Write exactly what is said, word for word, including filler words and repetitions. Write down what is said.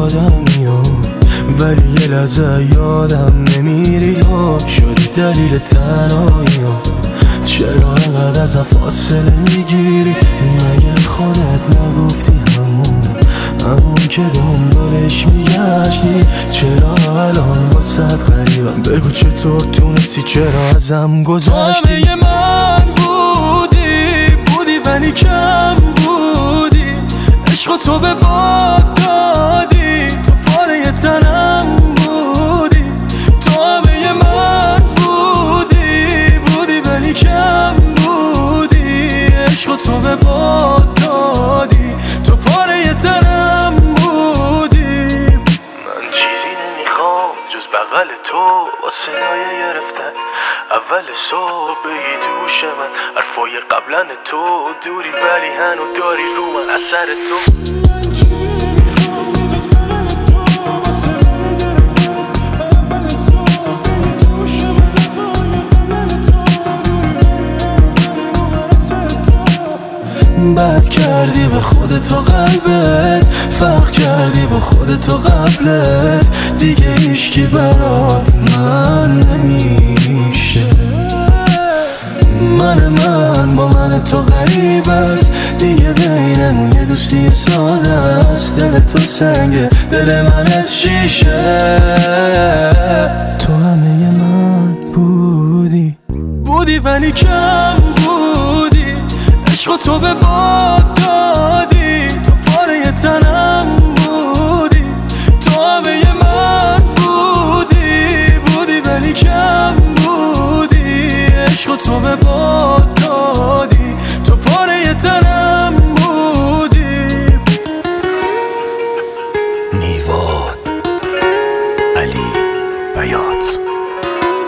آدمی ها، ولی یه لحظه یادم نمیری تو شدی دلیل تنهایی ها. چرا اینقدر ازم فاصله میگیری؟ مگه خودت نگفتی همونه همون که دنبالش میگشتی؟ چرا الان واسد غریبم؟ بگو چطور تونستی، چرا ازم گذشتی؟ همه من بودی بودی ولی کم بودی، عشق تو به باد دادی، تو پاره تنم بودی. تو همه من بودی بودی ولی کم بودی، عشق تو به باد دادی، تو پاره تنم بودی. من چیزی نمیخوام جز بغل تو با صدای گرفتت اول صبح بگی تو گوش من حرفای قبلن تو دوری ولی هنو داری رو من اثر تو. بد کردی به خودت و قلبت، فرق کردی با خودت و قبلت، دیگه هیچکی برات من نمیشه. من من با من تو غریب است، دیگه بینمون یه دوستی ساده است. دل تو سنگه دل من از شیشه، تو همه من بودی بودی ولی کم بودی، عشق تو به باد دادی، تو پاره تنم بودی. تو همه من بودی بودی ولی کم بودی، عشق تو به باد دادی، تو پاره تنم بودی. میوا